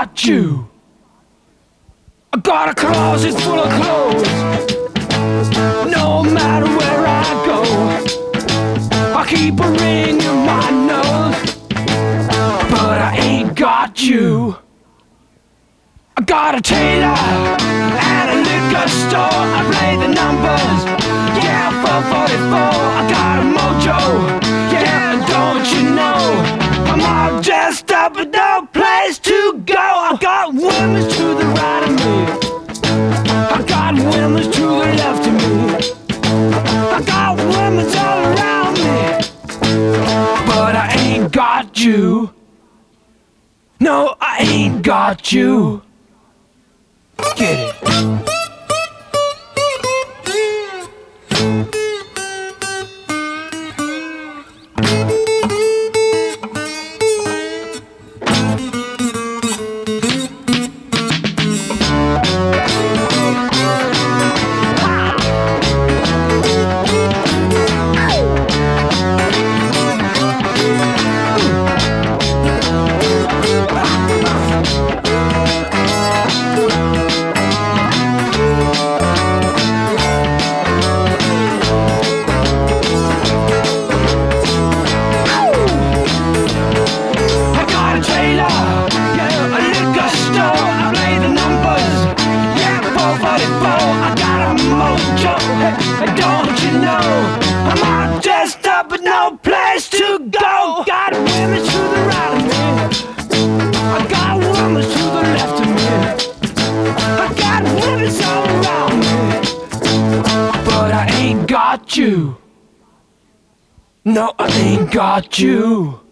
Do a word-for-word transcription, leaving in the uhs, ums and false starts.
got you. I got a closet full of clothes. No matter where I go, I keep a ring in my nose, but I ain't got you. I got a tailor and a liquor store. I play the numbers, yeah, four forty-four. I got a mojo, yeah, don't you know? I'm all dressed up with no place to go. I got women to the right of me, I got women to the left of me, I got women all around me, but I ain't got you. No, I ain't got you. Get it. Hey, don't you know, I'm all dressed up but no place to go. Got women to the right of me, I got women to the left of me, I got women all around me, but I ain't got you. No, I ain't got you.